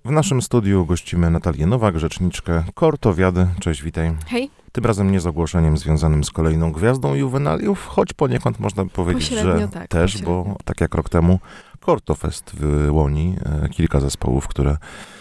W naszym studiu gościmy Natalię Nowak, rzeczniczkę Kortowiady. Cześć, witaj. Hej. Tym razem nie z ogłoszeniem związanym z kolejną gwiazdą juwenaliów, choć poniekąd można by powiedzieć, że tak, też, bo tak jak rok temu Kortofest wyłoni kilka zespołów, które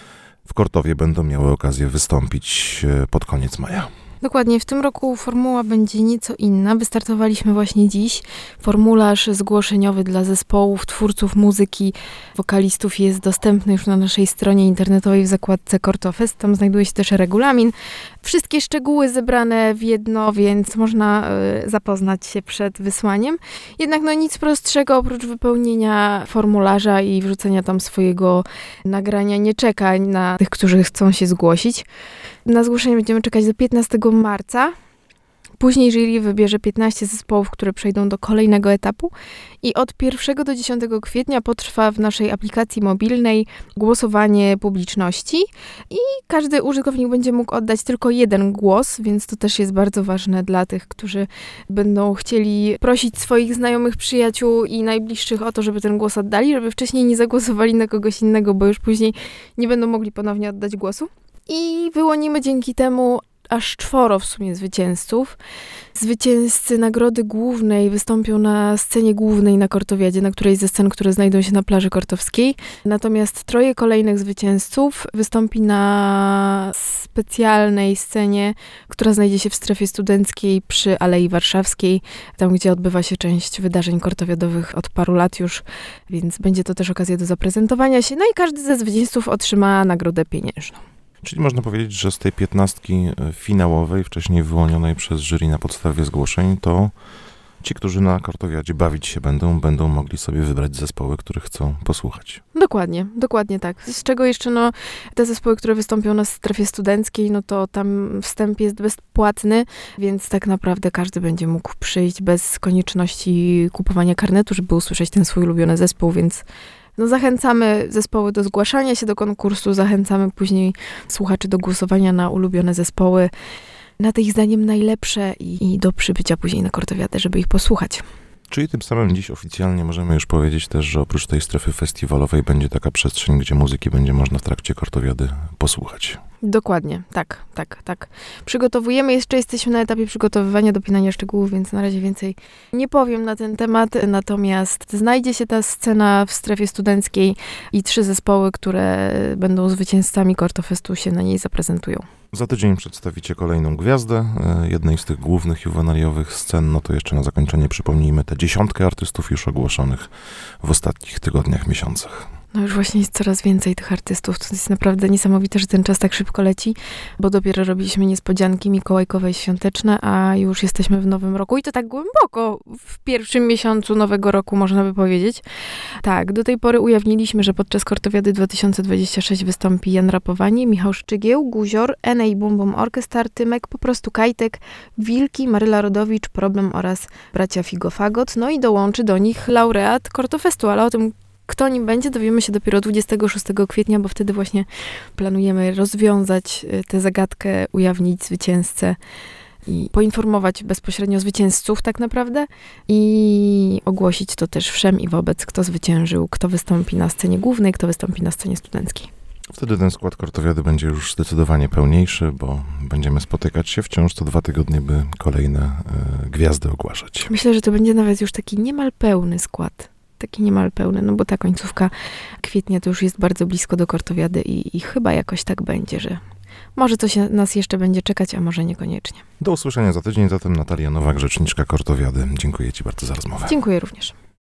w Kortowie będą miały okazję wystąpić pod koniec maja. Dokładnie, w tym roku formuła będzie nieco inna. Wystartowaliśmy właśnie dziś. Formularz zgłoszeniowy dla zespołów, twórców muzyki, wokalistów jest dostępny już na naszej stronie internetowej w zakładce Kortofest. Tam znajduje się też regulamin. Wszystkie szczegóły zebrane w jedno, więc można zapoznać się przed wysłaniem. Jednak nic prostszego oprócz wypełnienia formularza i wrzucenia tam swojego nagrania nie czeka na tych, którzy chcą się zgłosić. Na zgłoszenie będziemy czekać do 15 marca. Później jury wybierze 15 zespołów, które przejdą do kolejnego etapu i od 1 do 10 kwietnia potrwa w naszej aplikacji mobilnej głosowanie publiczności i każdy użytkownik będzie mógł oddać tylko jeden głos, więc to też jest bardzo ważne dla tych, którzy będą chcieli prosić swoich znajomych, przyjaciół i najbliższych o to, żeby ten głos oddali, żeby wcześniej nie zagłosowali na kogoś innego, bo już później nie będą mogli ponownie oddać głosu. I wyłonimy dzięki temu aż 4 w sumie zwycięzców. Zwycięzcy nagrody głównej wystąpią na scenie głównej na Kortowiadzie, na którejś ze scen, które znajdą się na plaży kortowskiej. Natomiast 3 kolejnych zwycięzców wystąpi na specjalnej scenie, która znajdzie się w strefie studenckiej przy Alei Warszawskiej, tam gdzie odbywa się część wydarzeń kortowiadowych od paru lat już, więc będzie to też okazja do zaprezentowania się. I każdy ze zwycięzców otrzyma nagrodę pieniężną. Czyli można powiedzieć, że z tej 15 finałowej, wcześniej wyłonionej przez jury na podstawie zgłoszeń, to ci, którzy na Kortowiadzie bawić się będą mogli sobie wybrać zespoły, których chcą posłuchać. Dokładnie tak. Z czego jeszcze, te zespoły, które wystąpią na strefie studenckiej, to tam wstęp jest bezpłatny, więc tak naprawdę każdy będzie mógł przyjść bez konieczności kupowania karnetu, żeby usłyszeć ten swój ulubiony zespół, więc zachęcamy zespoły do zgłaszania się do konkursu, zachęcamy później słuchaczy do głosowania na ulubione zespoły, na te ich zdaniem najlepsze i do przybycia później na Kortowiadę, żeby ich posłuchać. Czyli tym samym dziś oficjalnie możemy już powiedzieć też, że oprócz tej strefy festiwalowej będzie taka przestrzeń, gdzie muzyki będzie można w trakcie Kortowiady posłuchać. Dokładnie, tak. Przygotowujemy, jeszcze jesteśmy na etapie przygotowywania, dopinania szczegółów, więc na razie więcej nie powiem na ten temat, natomiast znajdzie się ta scena w strefie studenckiej i 3 zespoły, które będą zwycięzcami Kortofestu, się na niej zaprezentują. Za tydzień przedstawicie kolejną gwiazdę, jednej z tych głównych juwenaliowych scen, to jeszcze na zakończenie przypomnijmy tę 10 artystów już ogłoszonych w ostatnich tygodniach, miesiącach. Już właśnie jest coraz więcej tych artystów. To jest naprawdę niesamowite, że ten czas tak szybko leci, bo dopiero robiliśmy niespodzianki mikołajkowe i świąteczne, a już jesteśmy w nowym roku i to tak głęboko w pierwszym miesiącu nowego roku, można by powiedzieć. Tak, do tej pory ujawniliśmy, że podczas Kortowiady 2026 wystąpi Jan Rapowanie, Michał Szczygieł, Guzior, Enej Bum Bum Orkestar, Tymek, Po prostu Kajtek, Wilki, Maryla Rodowicz, Problem oraz bracia Figofagot. I dołączy do nich laureat Kortofestu, ale o tym, kto nim będzie, dowiemy się dopiero 26 kwietnia, bo wtedy właśnie planujemy rozwiązać tę zagadkę, ujawnić zwycięzcę i poinformować bezpośrednio zwycięzców tak naprawdę i ogłosić to też wszem i wobec, kto zwyciężył, kto wystąpi na scenie głównej, kto wystąpi na scenie studenckiej. Wtedy ten skład Kortowiady będzie już zdecydowanie pełniejszy, bo będziemy spotykać się wciąż co 2 tygodnie, by kolejne gwiazdy ogłaszać. Myślę, że to będzie nawet już taki niemal pełny skład. Taki niemal pełny, bo ta końcówka kwietnia to już jest bardzo blisko do Kortowiady i chyba jakoś tak będzie, że może coś nas jeszcze będzie czekać, a może niekoniecznie. Do usłyszenia za tydzień, zatem Natalia Nowak, rzeczniczka Kortowiady. Dziękuję Ci bardzo za rozmowę. Dziękuję również.